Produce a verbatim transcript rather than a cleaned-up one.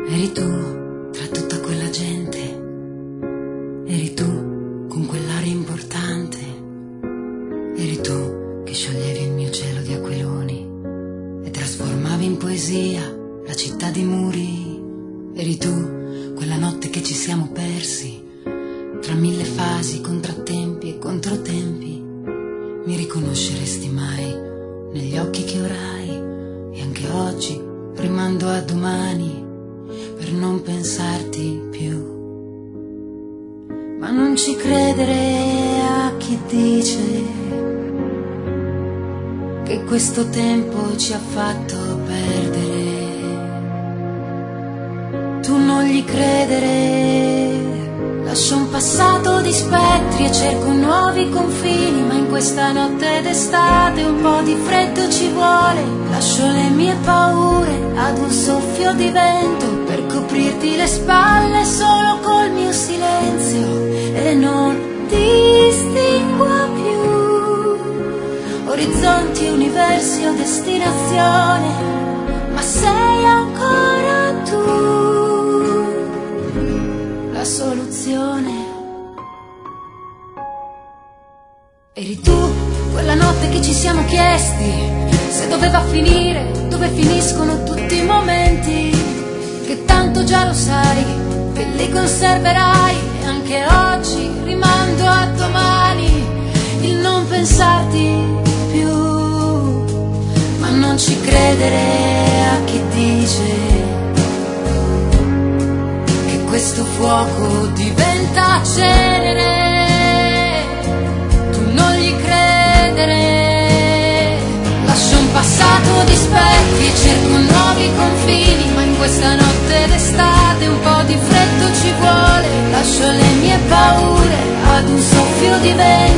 Eri tu tra tutta quella gente, eri tu con quell'aria importante, eri tu che scioglievi il mio cielo di aquiloni e trasformavi in poesia la città di muri. Eri tu quella notte che ci siamo persi tra mille fasi, contrattempi e controtempi. Mi riconosceresti mai negli occhi che orai e anche oggi rimando a domani per non pensarti più. Ma non ci credere a chi dice che questo tempo ci ha fatto perdere. Tu non gli credere, lascio un passato di spettri e cerco nuovi confini, ma in questa notte d'estate un po' di freddo ci vuole. Lascio le mie paure ad un soffio di vento per coprirti le spalle solo col mio silenzio, e non distingua più orizzonti, universi o destinazione, ma sei ancora tu la soluzione. Eri tu quella notte che ci siamo chiesti se doveva finire, dove finiscono tutti i momenti, che tanto già lo sai, che li conserverai, e anche oggi rimando a domani il non pensarti più. Ma non ci credere a chi dice che questo fuoco diventa cenere. Tu non gli credere, lascio un passato di specchi e cerco nuovi confini, ma in questa notte d'estate un po' di freddo ci vuole. Lascio le mie paure ad un soffio di vento